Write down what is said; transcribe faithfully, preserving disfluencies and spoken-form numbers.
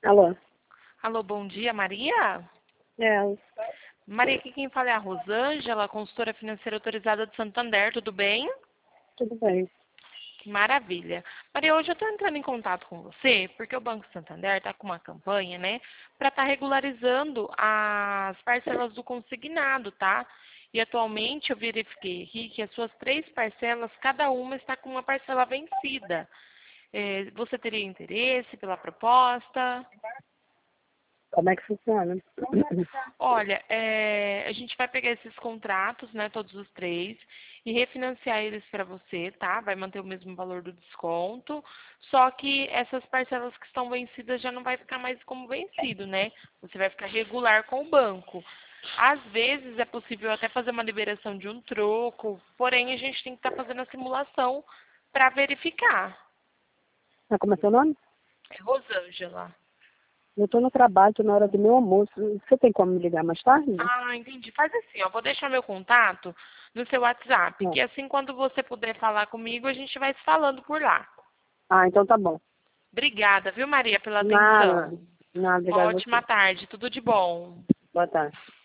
Alô? Alô, bom dia, Maria? É, Maria, aqui quem fala é a Rosângela, consultora financeira autorizada do Santander, tudo bem? tudo bem. Que maravilha. Maria, hoje eu estou entrando em contato com você, porque o Banco Santander está com uma campanha, né, para estar regularizando as parcelas do consignado, tá? E atualmente eu verifiquei aqui que as suas três parcelas, cada uma está com uma parcela vencida. Eh, você teria interesse pela proposta? Como é que funciona? Olha, é, a gente vai pegar esses contratos, né, todos os três, e refinanciar eles para você, tá? Vai manter o mesmo valor do desconto, só que essas parcelas que estão vencidas já não vai ficar mais como vencido, né? Você vai ficar regular com o banco. Às vezes é possível até fazer uma liberação de um troco, porém a gente tem que estar fazendo a simulação para verificar. Ah, como é seu nome? É Rosângela. Eu estou no trabalho, estou na hora do meu almoço. Você tem como me ligar mais tarde? Ah, entendi. Faz assim, ó, vou deixar meu contato no seu WhatsApp, Não. que assim quando você puder falar comigo, a gente vai se falando por lá. Ah, então tá bom. Obrigada, viu, Maria, pela Nada, atenção. nada, Uma obrigada a ótima você. tarde, tudo de bom. Boa tarde.